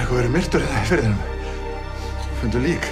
eitthvað verið myrtur hérna í firðinum. Fundu lík.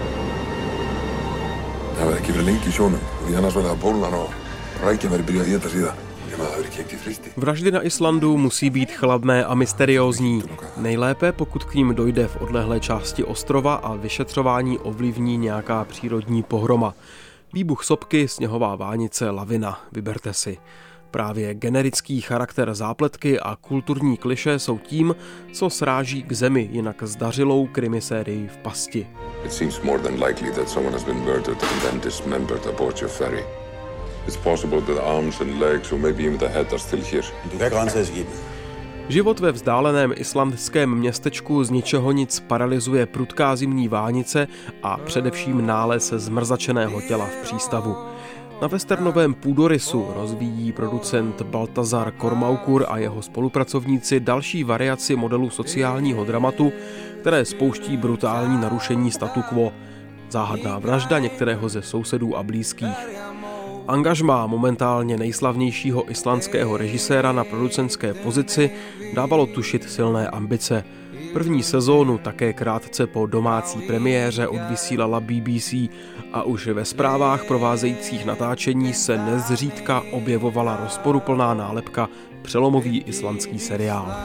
Það var ekki verið lengi í sjónum og því annars var Pólland og Rækja væri byrjað að éta síðan. Vraždy na Islandu musí být chladné a mysteriózní. Nejlépe, pokud k ním dojde v odlehlé části ostrova a vyšetřování ovlivní nějaká přírodní pohroma. Výbuch sopky, sněhová vánice, lavina, vyberte si. Právě generický charakter zápletky a kulturní klišé jsou tím, co sráží k zemi jinak zdařilou krimisérii v pasti. It seems more than likely that someone has been murdered and then dismembered aboard your ferry. It's possible that arms and legs or maybe even the head are still here. Život ve vzdáleném islandském městečku z ničeho nic paralyzuje prudká zimní vánice a především nález zmrzačeného těla v přístavu. Na westernovém půdorysu rozvíjí producent Baltazar Kormákur a jeho spolupracovníci další variaci modelu sociálního dramatu, které spouští brutální narušení statu quo. Záhadná vražda některého ze sousedů a blízkých. Angažmá momentálně nejslavnějšího islandského režiséra na producentské pozici dávalo tušit silné ambice. První sezónu také krátce po domácí premiéře odvysílala BBC a už ve zprávách provázejících natáčení se nezřídka objevovala rozporuplná nálepka přelomový islandský seriál.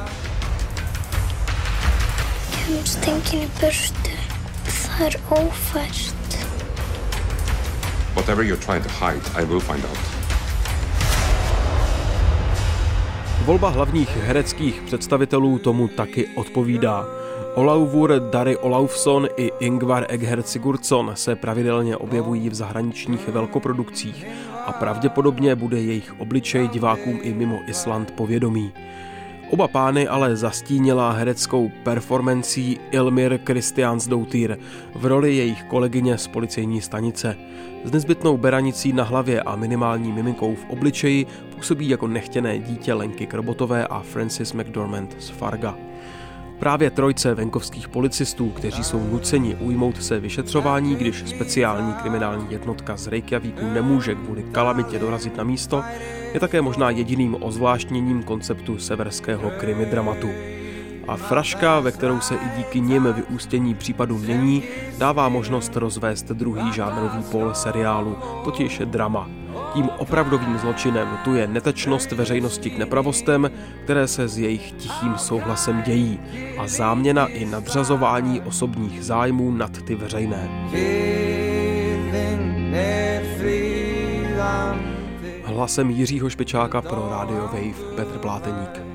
Whatever you're trying to hide, I will find out. Volba hlavních hereckých představitelů tomu taky odpovídá. Olaufur Darri Olaufsson i Ingvar Eggert Sigurdsson se pravidelně objevují v zahraničních velkoprodukcích a pravděpodobně bude jejich obličej divákům i mimo Island povědomý. Oba pány ale zastínila hereckou performancí Ilmir Kristjánsdóttir v roli jejich kolegyně z policejní stanice. S nezbytnou beranicí na hlavě a minimální mimikou v obličeji působí jako nechtěné dítě Lenky Krbotové a Frances McDormand z Farga. Právě trojce venkovských policistů, kteří jsou nuceni ujmout se vyšetřování, když speciální kriminální jednotka z Reykjavíku nemůže kvůli kalamitě dorazit na místo, je také možná jediným ozvláštněním konceptu severského krimidramatu. A fraška, ve kterou se i díky nim vyústění případu mění, dává možnost rozvést druhý žánrový pól seriálu, totiž drama. Tím opravdovým zločinem tu je netečnost veřejnosti k nepravostem, které se s jejich tichým souhlasem dějí, a záměna i nadřazování osobních zájmů nad ty veřejné. Hlasem Jiřího Špičáka pro Radio Wave Petr Pláteník.